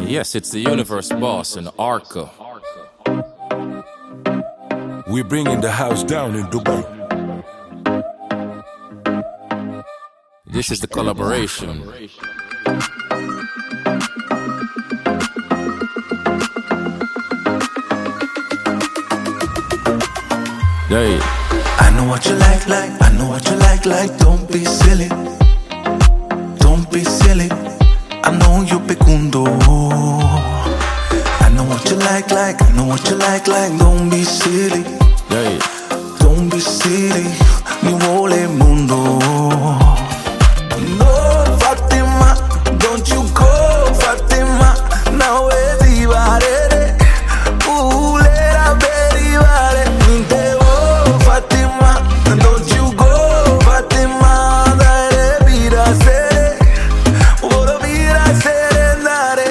Yes, it's the Universe Boss and Arca. We're bringing the house down in Dubai. This is the collaboration. Hey. I know what you like, I know what you like, don't be silly. Don't be silly. I know you pecundo. I know what you like, I know what you like, don't be silly. Hey. Don't be silly. Mi vuole il mondo. No, Fatima, don't you go, Fatima. Now it's divided. Ooh, let her be divided. Fatima, don't you go, Fatima. Dare vida sere, ora vida serendare.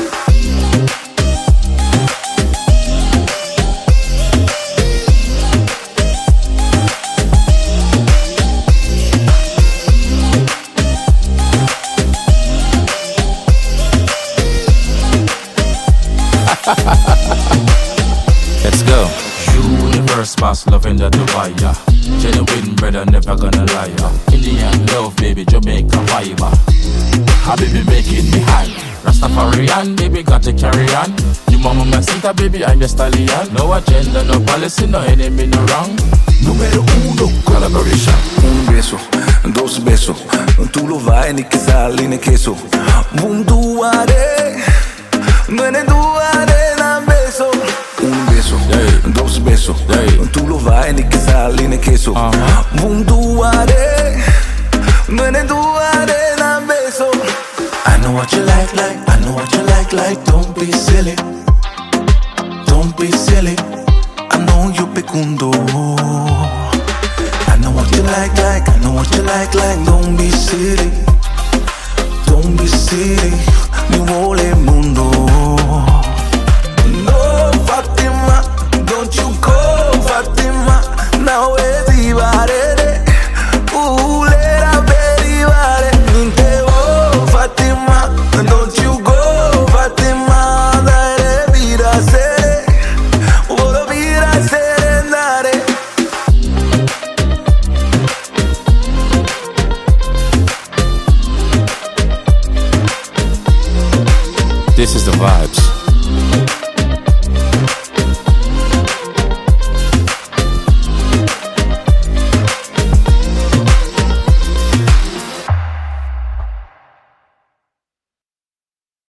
Let's go. Universe boss, loving the Dubai, yeah. Genuine brother, never gonna lie, yeah. Indian love, baby, Jamaica vibe. Habibi making me high. Rastafarian, baby, got to carry on. You mama my sister, baby, I'm your stallion. No agenda, no policy, no enemy, no wrong. Numero uno, collaboration. Un beso, dos besos. Tu lo vai ni che sali ne queso. Un duare, no ne duare na beso. Un beso, dos besos. Tu lo vai ni che sali ne queso. Un duare, no ne duare na beso. I know what you like, I know what you like, don't be silly. Don't be silly. I know you pecundo. I know what you like, I know what you like, don't be silly. Don't be silly. Mi vuole